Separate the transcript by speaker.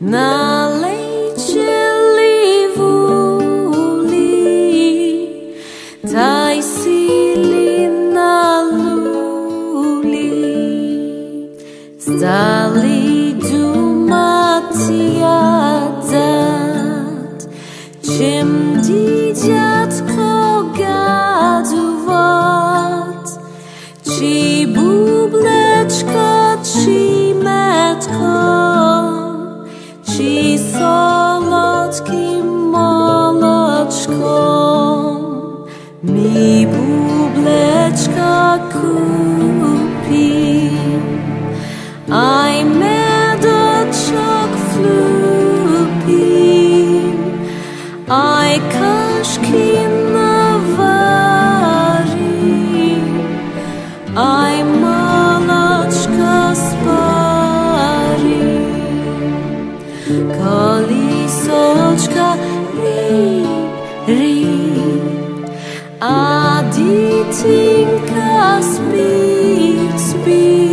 Speaker 1: Nalejčeli vuli, taj sili na luli, stali dumatijadzat, čim dítятко gadovat, či bublečko, či metko, či solodkým moločkom, mi bublečka kúpim, aj medočok vlúpim, aj kašky navarim, aj moločka sparim. Колесочка ри, а дитинка спит, спит.